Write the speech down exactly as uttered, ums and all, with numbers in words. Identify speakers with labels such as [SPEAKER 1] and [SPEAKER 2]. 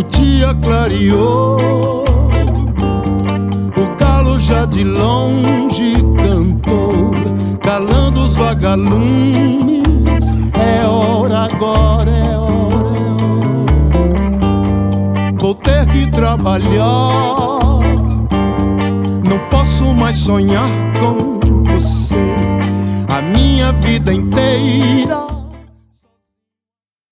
[SPEAKER 1] O dia clareou, o galo já de longe cantou, calando os vagalumes. É hora agora, é hora, é hora. Vou ter que trabalhar, não posso mais sonhar com você a minha vida inteira.